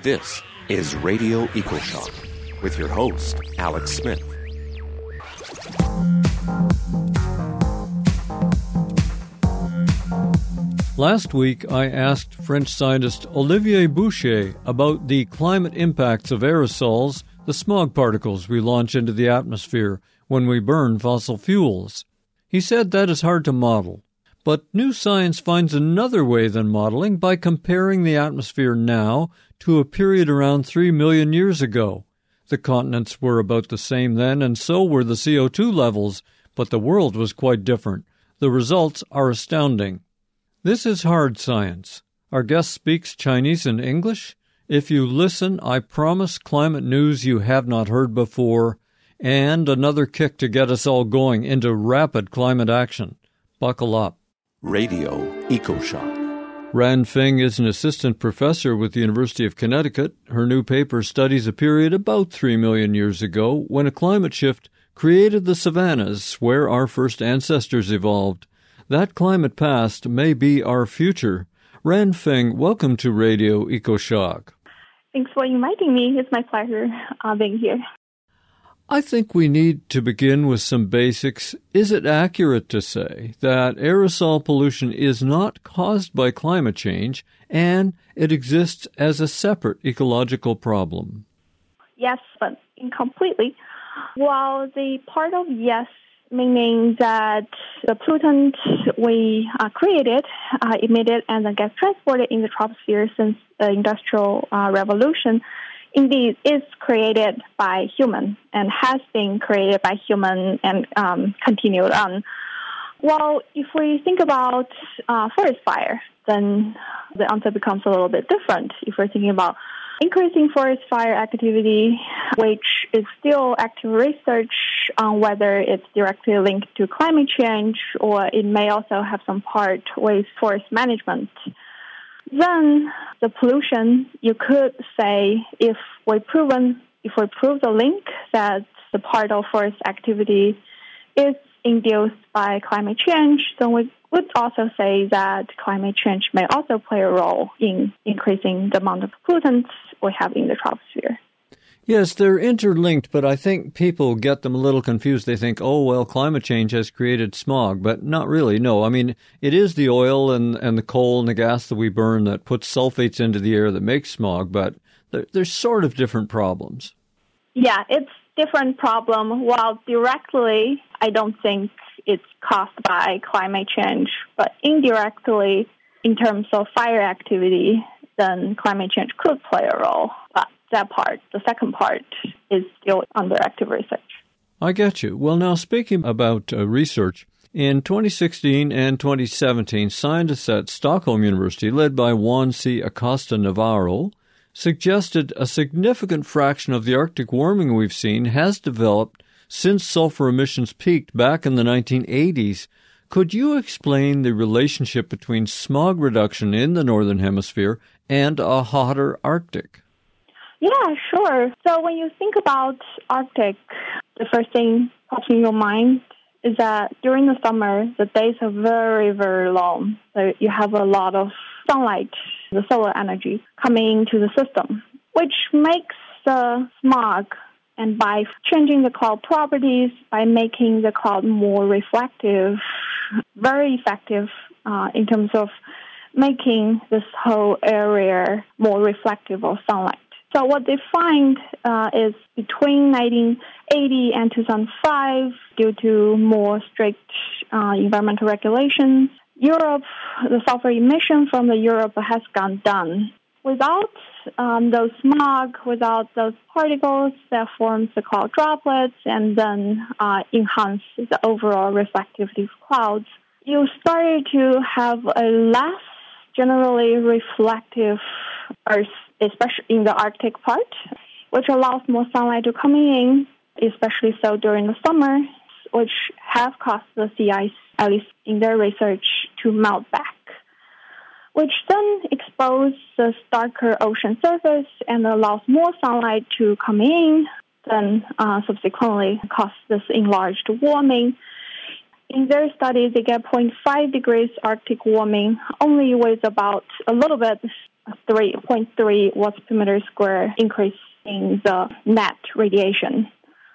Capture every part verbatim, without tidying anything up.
This is Radio EcoShock with your host, Alex Smith. Last week, I asked French scientist Olivier Boucher about the climate impacts of aerosols, the smog particles we launch into the atmosphere when we burn fossil fuels. He said that is hard to model. But new science finds another way than modeling by comparing the atmosphere now to a period around three million years ago. The continents were about the same then, and so were the C O two levels, but the world was quite different. The results are astounding. This is hard science. Our guest speaks Chinese and English. If you listen, I promise climate news you have not heard before, and another kick to get us all going into rapid climate action. Buckle up. Radio EcoShock. Ran Feng is an assistant professor with the University of Connecticut. Her new paper studies a period about three million years ago when a climate shift created the savannas where our first ancestors evolved. That climate past may be our future. Ran Feng, welcome to Radio EcoShock. Thanks for inviting me. It's my pleasure uh, being here. I think we need to begin with some basics. Is it accurate to say that aerosol pollution is not caused by climate change and it exists as a separate ecological problem? Yes, but incompletely. While the part of yes, meaning that the pollutant we uh, created, uh, emitted, and then gets transported in the troposphere since the Industrial uh, Revolution, indeed is created by human and has been created by human and um, continued on. Well, if we think about uh, forest fire, then the answer becomes a little bit different. If we're thinking about increasing forest fire activity, which is still active research on whether it's directly linked to climate change or it may also have some part with forest management, then the pollution, you could say, if we proven, if we prove the link that the part of forest activity is induced by climate change, then we would also say that climate change may also play a role in increasing the amount of pollutants we have in the troposphere. Yes, they're interlinked, but I think people get them a little confused. They think, oh, well, climate change has created smog, but not really. No, I mean, it is the oil and, and the coal and the gas that we burn that puts sulfates into the air that makes smog, but they're, they're sort of different problems. Yeah, it's different problem. While directly, I don't think it's caused by climate change, but indirectly, in terms of fire activity, then climate change could play a role. But that part, the second part, is still under active research. I get you. Well, now, speaking about uh, research, in twenty sixteen and twenty seventeen, scientists at Stockholm University, led by Juan C. Acosta Navarro, suggested a significant fraction of the Arctic warming we've seen has developed since sulfur emissions peaked back in the nineteen eighties. Could you explain the relationship between smog reduction in the Northern Hemisphere and a hotter Arctic? Yeah, sure. So when you think about Arctic, the first thing pops in your mind is that during the summer, the days are very, very long. So you have a lot of sunlight, the solar energy, coming into the system, which makes the smog, and by changing the cloud properties, by making the cloud more reflective, very effective uh, in terms of making this whole area more reflective of sunlight. So what they find uh, is between nineteen eighty and two thousand five, due to more strict uh, environmental regulations, Europe, the sulfur emission from the Europe has gone down. Without um, those smog, without those particles that forms the cloud droplets and then uh, enhance the overall reflectivity of clouds, you started to have a less generally reflective Earth, especially in the Arctic part, which allows more sunlight to come in, especially so during the summer, which have caused the sea ice, at least in their research, to melt back, which then exposes the darker ocean surface and allows more sunlight to come in, then uh, subsequently cause this enlarged warming. In their study, they get zero point five degrees Arctic warming, only with about a little bit three point three watts per meter square increase in the net radiation.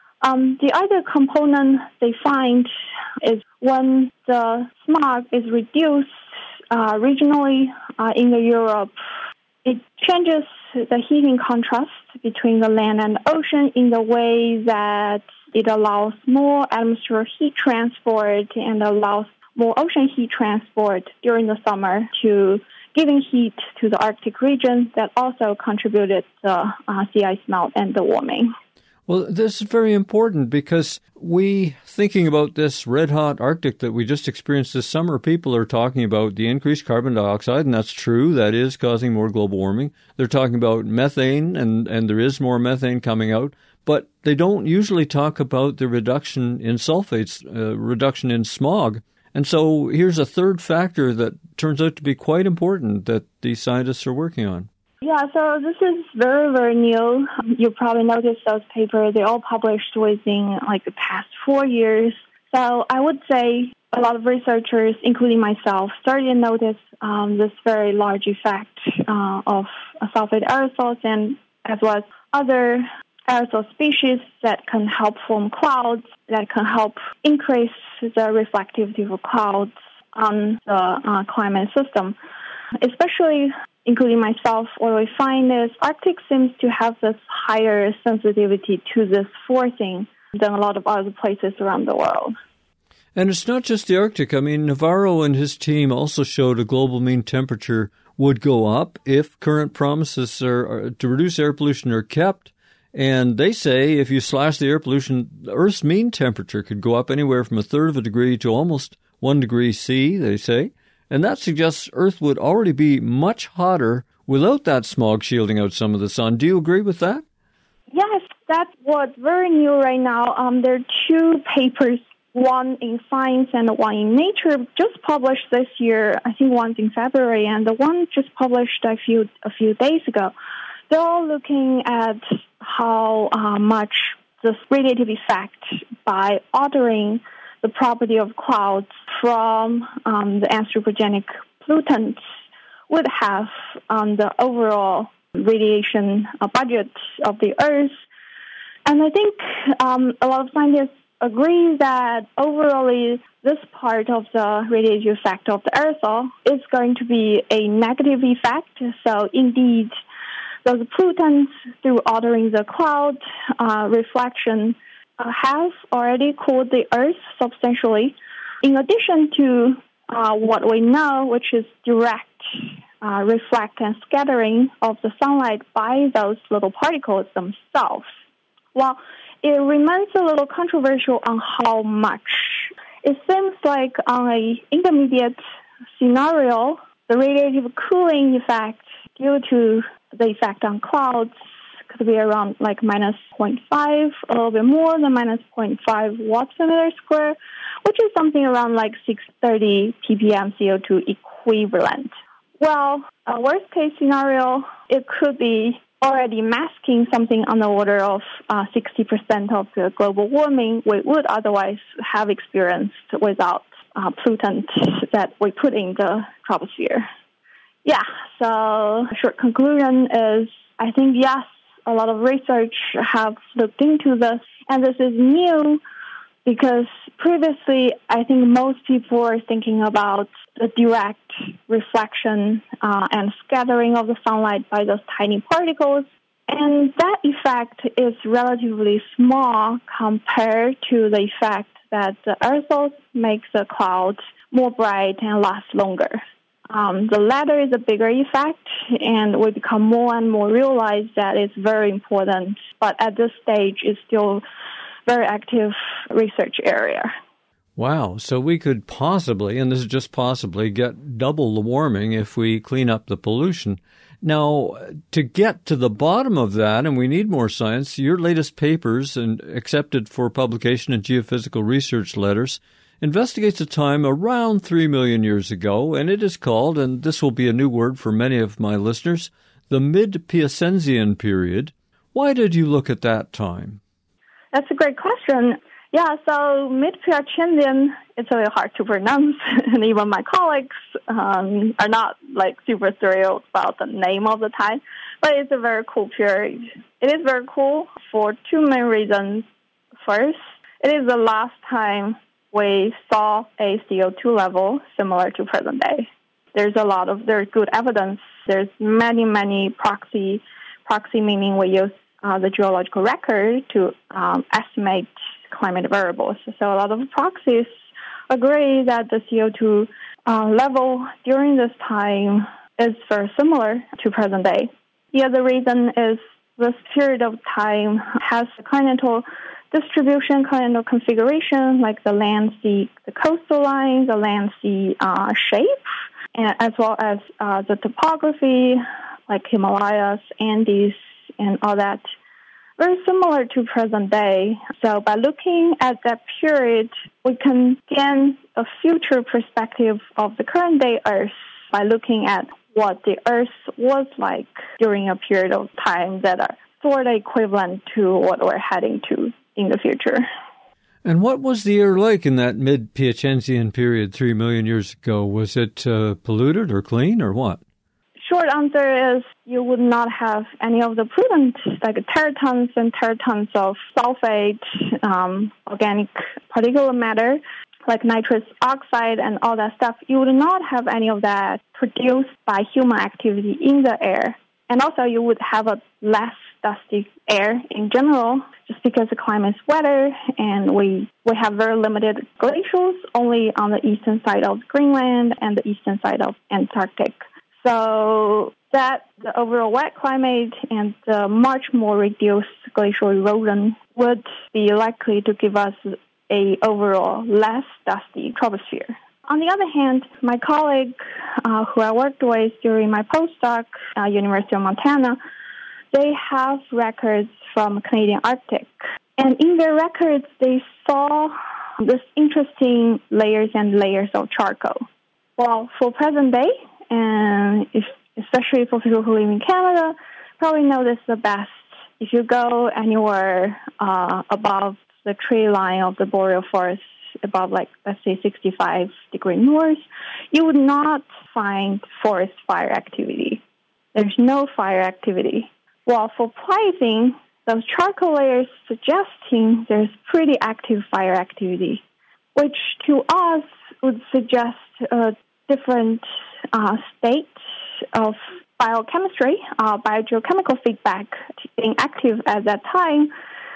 Um, the other component they find is when the smog is reduced uh, regionally uh, in the Europe, it changes the heating contrast between the land and the ocean in the way that it allows more atmospheric heat transport and allows more ocean heat transport during the summer to giving heat to the Arctic region that also contributed to uh, sea ice melt and the warming. Well, this is very important because we, thinking about this red-hot Arctic that we just experienced this summer, people are talking about the increased carbon dioxide, and that's true. That is causing more global warming. They're talking about methane, and, and there is more methane coming out. But they don't usually talk about the reduction in sulfates, uh, reduction in smog. And so here's a third factor that turns out to be quite important that these scientists are working on. Yeah, so this is very, very new. You probably noticed those papers. They're all published within like the past four years. So I would say a lot of researchers, including myself, started to notice um, this very large effect uh, of sulfate aerosols and as well as other aerosol species that can help form clouds, that can help increase the reflectivity of clouds on the uh, climate system. Especially, including myself, what we find is Arctic seems to have this higher sensitivity to this forcing than a lot of other places around the world. And it's not just the Arctic. I mean, Navarro and his team also showed a global mean temperature would go up if current promises are, are, to reduce air pollution are kept. And they say if you slash the air pollution, the Earth's mean temperature could go up anywhere from a third of a degree to almost one degree C, they say. And that suggests Earth would already be much hotter without that smog shielding out some of the sun. Do you agree with that? Yes, that's what's very new right now. Um, there are two papers, one in Science and one in Nature, just published this year. I think one's in February, and the one just published a few a few days ago. They're all looking at how uh, much this radiative effect by altering the property of clouds from um, the anthropogenic pollutants would have on the overall radiation uh, budget of the Earth. And I think um, a lot of scientists agree that overall this part of the radiative effect of the aerosol is going to be a negative effect. So indeed, those pollutants, through altering the cloud uh, reflection, uh, have already cooled the Earth substantially. In addition to uh, what we know, which is direct uh, reflect and scattering of the sunlight by those little particles themselves. Well, it remains a little controversial on how much. It seems like on an intermediate scenario, the radiative cooling effect due to the effect on clouds could be around like minus zero point five, a little bit more than minus zero point five watts per meter square, which is something around like six hundred thirty ppm C O two equivalent. Well, a worst case scenario, it could be already masking something on the order of uh, sixty percent of the global warming we would otherwise have experienced without uh, pollutants that we put in the troposphere. Yeah, so a short conclusion is I think, yes, a lot of research have looked into this, and this is new because previously I think most people were thinking about the direct reflection uh, and scattering of the sunlight by those tiny particles, and that effect is relatively small compared to the effect that the aerosols make the clouds more bright and last longer. Um, the latter is a bigger effect, and we become more and more realize that it's very important, but at this stage it's still very active research area. Wow, so we could possibly, and this is just possibly, get double the warming if we clean up the pollution. Now, to get to the bottom of that, and we need more science, your latest papers, and accepted for publication in Geophysical Research Letters, investigates a time around three million years ago, and it is called, and this will be a new word for many of my listeners, the mid-Piacenzian period. Why did you look at that time? That's a great question. Yeah, so mid-Piacenzian it's really hard to pronounce, and even my colleagues um, are not like super thrilled about the name of the time. But it's a very cool period. It is very cool for two main reasons. First, it is the last time we saw a C O two level similar to present day. There's a lot of there's good evidence. There's many many proxy proxy meaning we use uh, the geological record to um, estimate climate variables. So a lot of proxies agree that the C O two uh, level during this time is very similar to present day. The other reason is this period of time has a continental distribution, continental configuration, like the land sea, the coastal line, the land sea uh, shape, and as well as uh, the topography, like Himalayas, Andes, and all that. Very similar to present day. So by looking at that period, we can gain a future perspective of the current day Earth by looking at what the Earth was like during a period of time that are sort of equivalent to what we're heading to in the future. And what was the air like in that mid-Piacenzian period three million years ago? Was it uh, polluted or clean or what? Short answer is you would not have any of the pollutants like teratons and teratons of sulfate, um, organic particulate matter, like nitrous oxide and all that stuff. You would not have any of that produced by human activity in the air. And also you would have a less dusty air in general, just because the climate is wetter and we, we have very limited glaciers only on the eastern side of Greenland and the eastern side of Antarctic. So that the overall wet climate and the much more reduced glacial erosion would be likely to give us a overall less dusty troposphere. On the other hand, my colleague uh, who I worked with during my postdoc at University of Montana, they have records from Canadian Arctic. And in their records, they saw this interesting layers and layers of charcoal. Well, for present day, and if, especially for people who live in Canada, probably know this the best. If you go anywhere uh, above the tree line of the boreal forest, above, like, let's say sixty-five degrees north, you would not find forest fire activity. There's no fire activity. Well, for Pleising, those charcoal layers suggesting there's pretty active fire activity, which to us would suggest a different uh, state of biochemistry, uh, biogeochemical feedback being active at that time,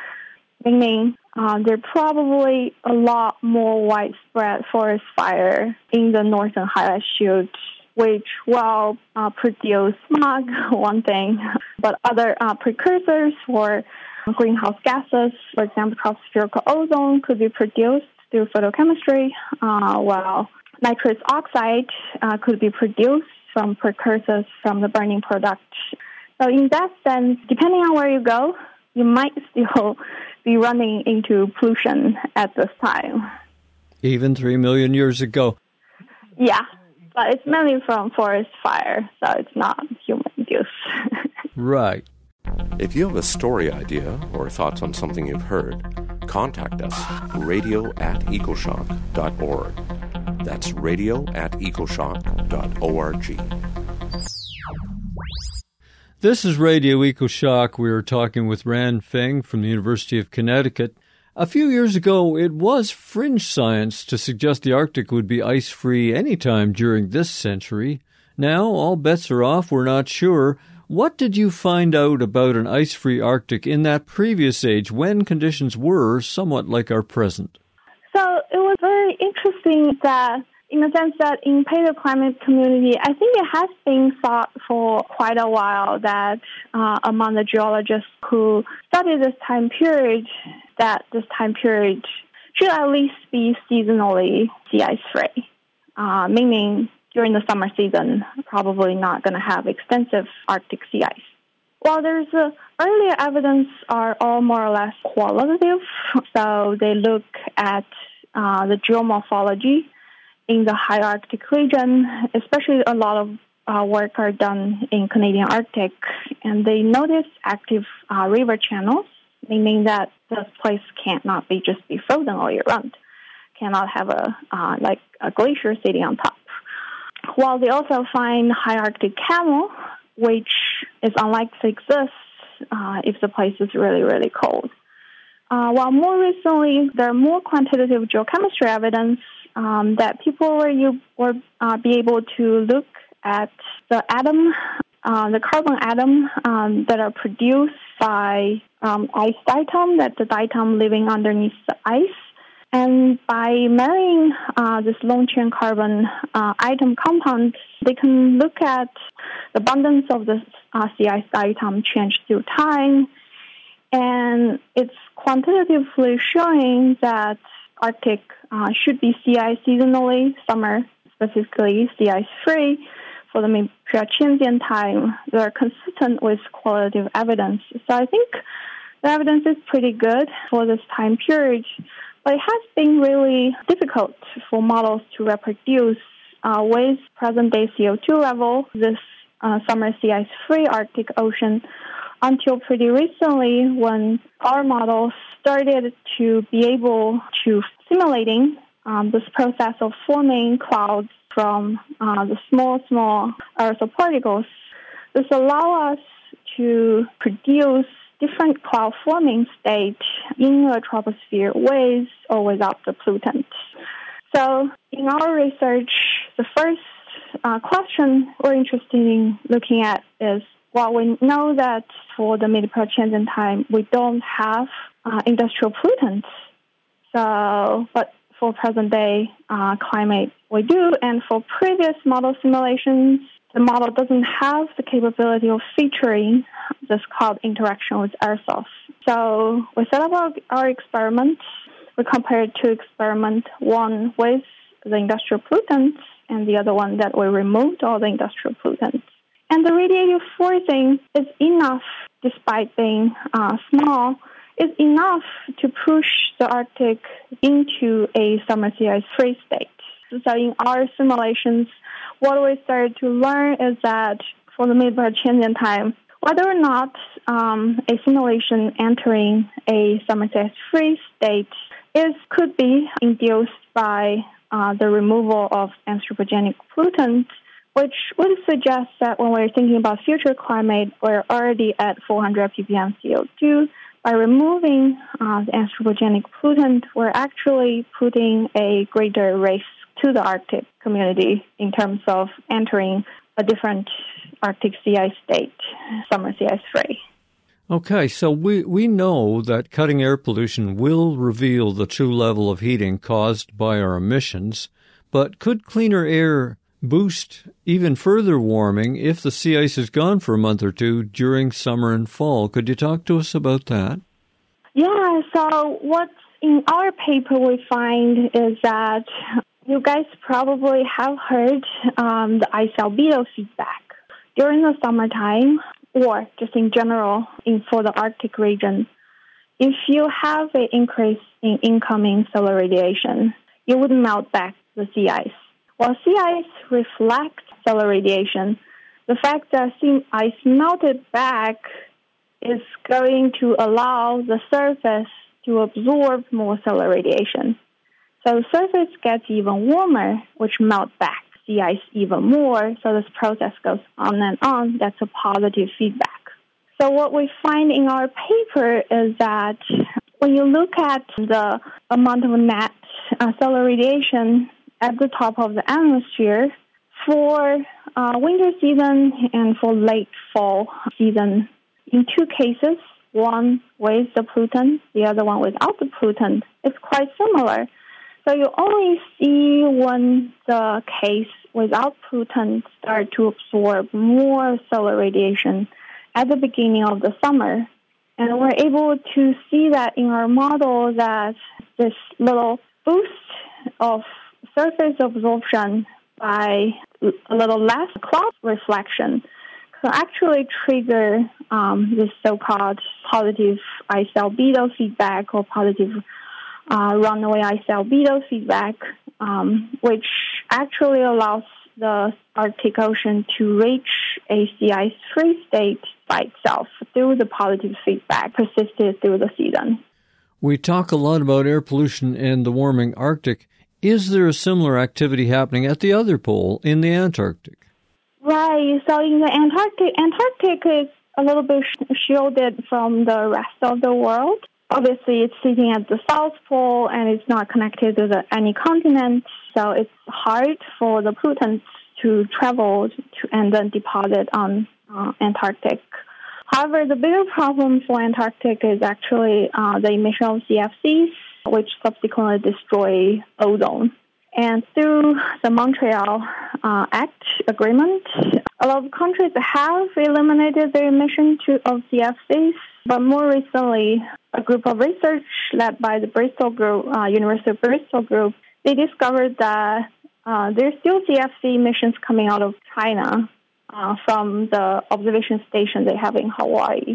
meaning uh, there's probably a lot more widespread forest fire in the northern high latitude, which will uh, produce smog, one thing, but other uh, precursors for greenhouse gases, for example, tropospheric ozone could be produced through photochemistry, uh, while nitrous oxide uh, could be produced from precursors from the burning product. So in that sense, depending on where you go, you might still be running into pollution at this time. Even three million years ago. Yeah, but it's mainly from forest fire, so it's not human use. Right. If you have a story idea or thoughts on something you've heard, contact us, radio at ecoshock dot org. That's radio at ecoshock dot org. This is Radio EcoShock. We are talking with Ran Feng from the University of Connecticut. A few years ago, it was fringe science to suggest the Arctic would be ice-free anytime during this century. Now, all bets are off. We're not sure. What did you find out about an ice-free Arctic in that previous age when conditions were somewhat like our present? So it was very interesting that, in the sense that in paleoclimate community, I think it has been thought for quite a while that uh, among the geologists who study this time period, that this time period should at least be seasonally sea ice free, uh, meaning during the summer season, probably not going to have extensive Arctic sea ice. Well, there's uh, earlier evidence are all more or less qualitative, so they look at uh, the geomorphology in the high Arctic region, especially a lot of uh, work are done in Canadian Arctic, and they notice active uh, river channels, meaning that this place can't not be just be frozen all year round. cannot have a uh, like a glacier sitting on top. While they also find high Arctic camel, which is unlikely to exist uh, if the place is really, really cold. Uh, while more recently, there are more quantitative geochemistry evidence um, that people were, you, were uh, be able to look at the atom, uh, the carbon atom um, that are produced by um, ice diatom, that's the diatom living underneath the ice. And by marrying uh, this long-chain carbon uh, atom compound, they can look at the abundance of the uh, sea ice diatom change through time. And it's quantitatively showing that Arctic uh, should be sea ice seasonally, summer specifically sea ice free for the mid-Pleiadian time. They're consistent with qualitative evidence. So I think the evidence is pretty good for this time period. But it has been really difficult for models to reproduce uh, with present-day C O two level, this uh, summer sea ice-free Arctic Ocean, until pretty recently when our models started to be able to simulating um, this process of forming clouds from uh, the small, small aerosol particles. This allows us to produce different cloud-forming state in the troposphere with or without the pollutant. So in our research, the first uh, question we're interested in looking at is, well, we know that for the mid-Pleiadian time, we don't have uh, industrial pollutants. So, but for present-day uh, climate, we do. And for previous model simulations, the model doesn't have the capability of featuring this cloud interaction with aerosols. So we set up our, our experiment. We compared two experiments, one with the industrial pollutants and the other one that we removed all the industrial pollutants. And the radiative forcing is enough, despite being uh, small, is enough to push the Arctic into a summer sea ice free state. So in our simulations, what we started to learn is that for the mid-Pleiadian time, whether or not um, a simulation entering a summer sea ice free state is could be induced by uh, the removal of anthropogenic pollutants, which would suggest that when we're thinking about future climate, we're already at four hundred ppm C O two. By removing uh, the anthropogenic pollutant, we're actually putting a greater risk to the Arctic community in terms of entering a different Arctic sea ice state, summer sea ice free. Okay, so we, we know that cutting air pollution will reveal the true level of heating caused by our emissions, but could cleaner air boost even further warming if the sea ice is gone for a month or two during summer and fall? Could you talk to us about that? Yeah, so what's in our paper we find is that you guys probably have heard um, the ice albedo feedback. During the summertime, or just in general in for the Arctic region, if you have an increase in incoming solar radiation, you would melt back the sea ice. While sea ice reflects solar radiation, the fact that sea ice melted back is going to allow the surface to absorb more solar radiation. So the surface gets even warmer, which melts back sea ice even more. So this process goes on and on. That's a positive feedback. So what we find in our paper is that when you look at the amount of net uh, solar radiation at the top of the atmosphere, for uh, winter season and for late fall season, in two cases, one with the pollutant, the other one without the pollutant, it's quite similar. So you only see when the case without pollutant start to absorb more solar radiation at the beginning of the summer. And we're able to see that in our model that this little boost of surface absorption by a little less cloud reflection can actually trigger um, this so-called positive ice albedo feedback or positive uh, runaway ice albedo feedback, um, which actually allows the Arctic Ocean to reach a sea ice-free state by itself through the positive feedback persisted through the season. We talk a lot about air pollution and the warming Arctic. Is there a similar activity happening at the other pole, in the Antarctic? Right. So in the Antarctic, Antarctic is a little bit shielded from the rest of the world. Obviously, it's sitting at the South Pole, and it's not connected to the, any continent, so it's hard for the pollutants to travel to, and then deposit on uh, Antarctic. However, the bigger problem for Antarctic is actually uh, the emission of C F Cs, which subsequently destroy ozone. And through the Montreal uh, Act agreement, a lot of countries have eliminated their emission to, of C F Cs, but more recently, a group of research led by the Bristol Group, uh, University of Bristol Group, they discovered that uh, there's still C F C emissions coming out of China uh, from the observation station they have in Hawaii.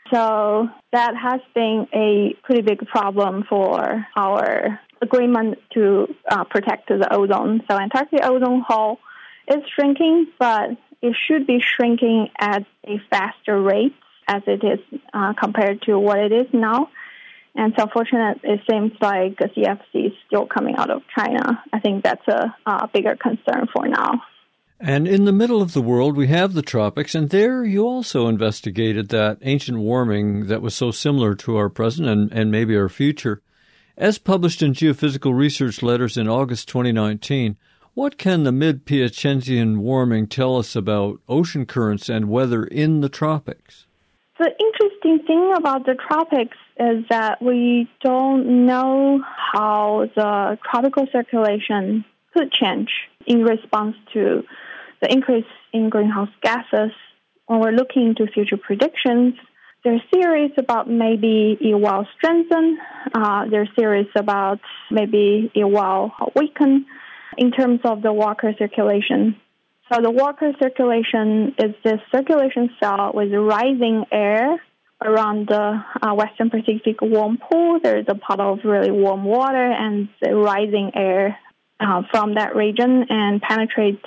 So that has been a pretty big problem for our agreement to uh, protect the ozone. So Antarctic ozone hole is shrinking, but it should be shrinking at a faster rate as it is uh, compared to what it is now. And so unfortunately, it seems like C F C is still coming out of China. I think that's a, a bigger concern for now. And in the middle of the world, we have the tropics, and there you also investigated that ancient warming that was so similar to our present and, and maybe our future. As published in Geophysical Research Letters in August twenty nineteen, what can the mid-Piacenzian warming tell us about ocean currents and weather in the tropics? The interesting thing about the tropics is that we don't know how the tropical circulation could change in response to the increase in greenhouse gases. When we're looking into future predictions, there are theories about maybe it will strengthen. Uh, there are theories about maybe it will weaken in terms of the Walker circulation. So the Walker circulation is this circulation cell with rising air around the uh, Western Pacific warm pool. There's a pot of really warm water and the rising air uh, from that region and penetrates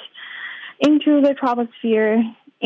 into the troposphere.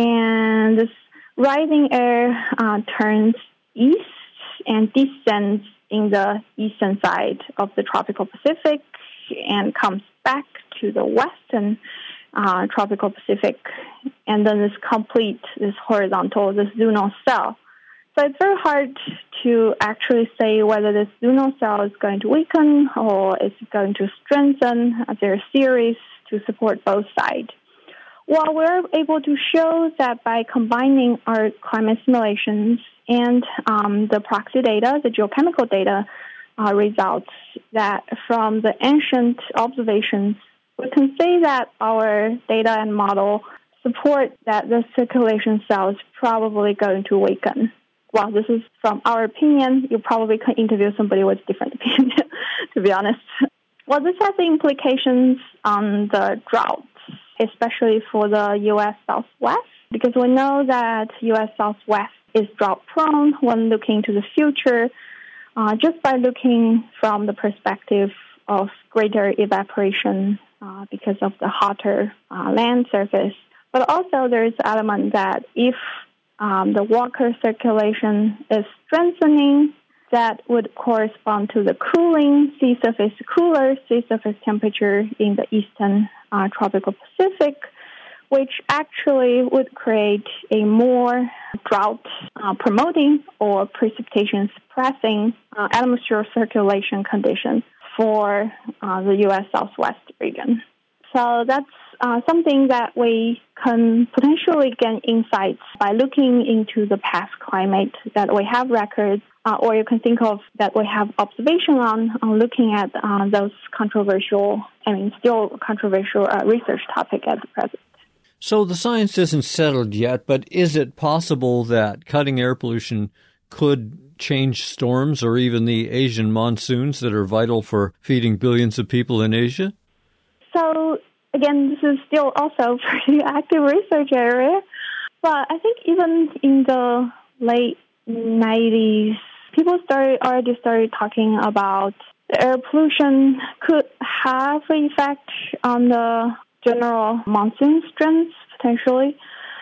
And this rising air uh, turns east and descends in the eastern side of the tropical Pacific and comes back to the western uh, tropical Pacific, and then this complete, this horizontal, this zoonoid cell. So it's very hard to actually say whether this zoonoid cell is going to weaken or it's going to strengthen. There are theories to support both sides. Well, we're able to show that by combining our climate simulations and um, the proxy data, the geochemical data uh, results, that from the ancient observations, we can say that our data and model support that the circulation cell is probably going to weaken. Well, this is from our opinion. You probably can interview somebody with different opinion, to be honest. Well, this has implications on the droughts, especially for the U S Southwest, because we know that U S Southwest is drought-prone when looking to the future, uh, just by looking from the perspective of greater evaporation uh, because of the hotter uh, land surface. But also there's an element that if um, the Walker circulation is strengthening, that would correspond to the cooling sea surface, cooler sea surface temperature in the eastern uh, tropical Pacific, which actually would create a more drought-promoting uh, or precipitation-suppressing uh, atmospheric circulation condition for uh, the U S Southwest region. So that's uh, something that we can potentially gain insights by looking into the past climate that we have records, uh, or you can think of that we have observation on, on looking at uh, those controversial, I mean, still controversial uh, research topic at the present. So the science isn't settled yet, but is it possible that cutting air pollution could change storms or even the Asian monsoons that are vital for feeding billions of people in Asia? So, again, this is still also a pretty active research area. But I think even in the late nineties, people started already started talking about the air pollution could have an effect on the general monsoon strength, potentially,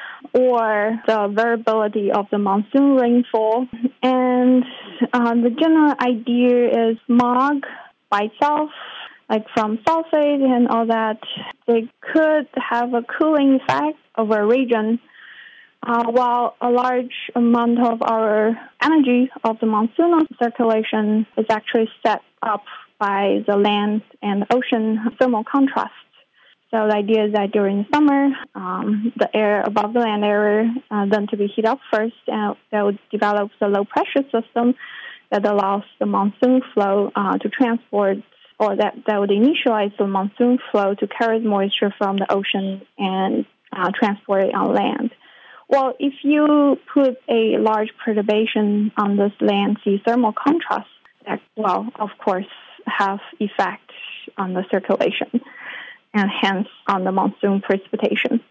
or the variability of the monsoon rainfall. And um, the general idea is smog by itself like from sulfate and all that, they could have a cooling effect over a region, uh, while a large amount of our energy of the monsoonal circulation is actually set up by the land and ocean thermal contrast. So the idea is that during the summer, um, the air above the land area uh, then to be heated up first, and that would develop the low pressure system that allows the monsoon flow uh, to transport, or that, that would initialize the monsoon flow to carry moisture from the ocean and uh, transport it on land. Well, if you put a large perturbation on this land-sea thermal contrast, that will, of course, have effect on the circulation, and hence on the monsoon precipitation.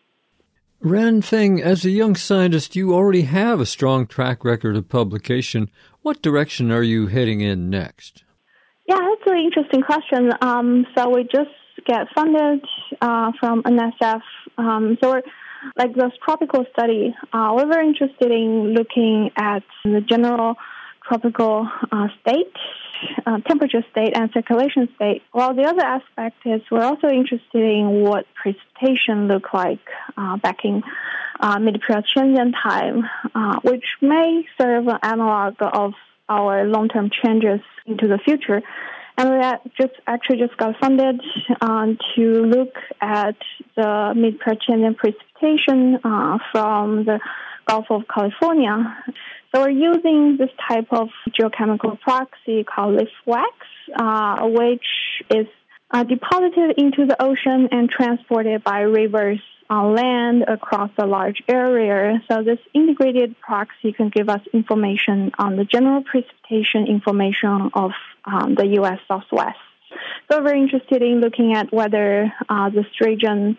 Ranfeng, as a young scientist, you already have a strong track record of publication. What direction are you heading in next? Yeah, that's an interesting question. Um, so we just get funded uh, from N S F. Um, so we're, like this tropical study, uh, we're very interested in looking at the general tropical uh, state, uh, temperature state, and circulation state. While the other aspect is we're also interested in what precipitation looked like uh, back in uh, mid-period transient time, uh, which may serve an analog of our long-term changes into the future. And we just actually just got funded um, to look at the mid-period transient precipitation uh, from the Gulf of California. So we're using this type of geochemical proxy called LIFWAX, uh, which is uh, deposited into the ocean and transported by rivers on land across a large area. So this integrated proxy can give us information on the general precipitation information of um, the U S Southwest. So we're very interested in looking at whether uh, this region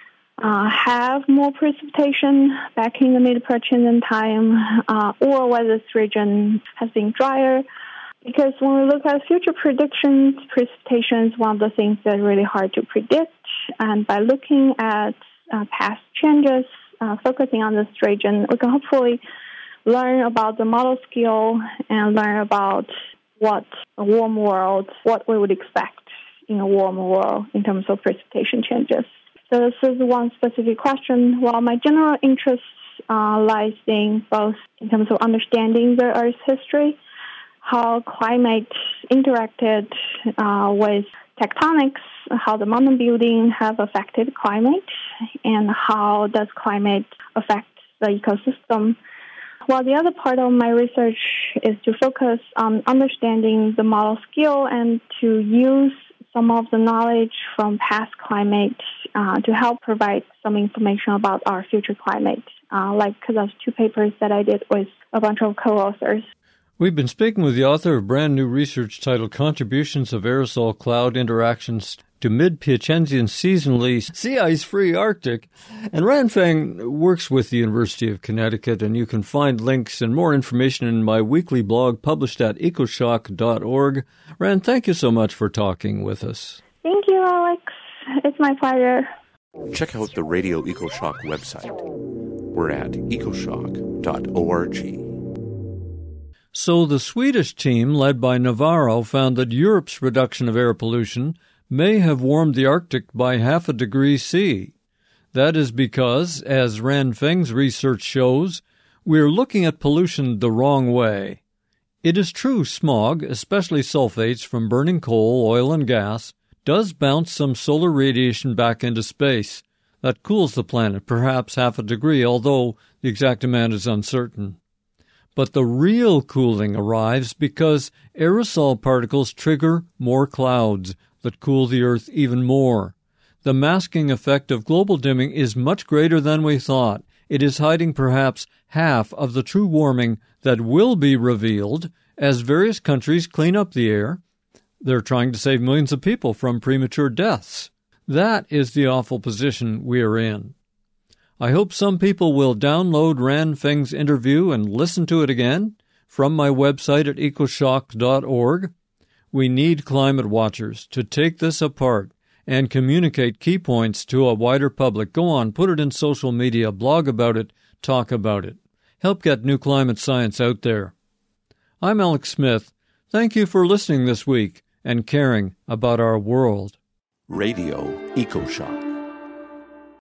Uh, have more precipitation back in the mid-Persian time, uh, or whether this region has been drier. Because when we look at future predictions, precipitation is one of the things that's really hard to predict. And by looking at uh, past changes, uh, focusing on this region, we can hopefully learn about the model scale and learn about what a warm world, what we would expect in a warm world in terms of precipitation changes. So this is one specific question. While my general interest uh, lies in both in terms of understanding the Earth's history, how climate interacted uh, with tectonics, how the mountain building have affected climate, and how does climate affect the ecosystem. While the other part of my research is to focus on understanding the model scale and to use some of the knowledge from past climate uh, to help provide some information about our future climate, uh, like those two papers that I did with a bunch of co-authors. We've been speaking with the author of brand new research titled Contributions of Aerosol Cloud Interactions to Mid-Piacenzian Seasonally Sea Ice-Free Arctic. And Ranfeng works with the University of Connecticut, and you can find links and more information in my weekly blog published at ecoshock dot org. Ran, thank you so much for talking with us. Thank you, Alex. It's my pleasure. Check out the Radio EcoShock website. We're at ecoshock dot org. So the Swedish team, led by Navarro, found that Europe's reduction of air pollution may have warmed the Arctic by half a degree C. That is because, as Ranfeng's research shows, we're looking at pollution the wrong way. It is true smog, especially sulfates from burning coal, oil, and gas, does bounce some solar radiation back into space. That cools the planet, perhaps half a degree, although the exact amount is uncertain. But the real cooling arrives because aerosol particles trigger more clouds that cool the Earth even more. The masking effect of global dimming is much greater than we thought. It is hiding perhaps half of the true warming that will be revealed as various countries clean up the air. They're trying to save millions of people from premature deaths. That is the awful position we are in. I hope some people will download Ranfeng's interview and listen to it again from my website at ecoshock dot org. We need climate watchers to take this apart and communicate key points to a wider public. Go on, put it in social media, blog about it, talk about it. Help get new climate science out there. I'm Alex Smith. Thank you for listening this week, and caring about our world. Radio EcoShock.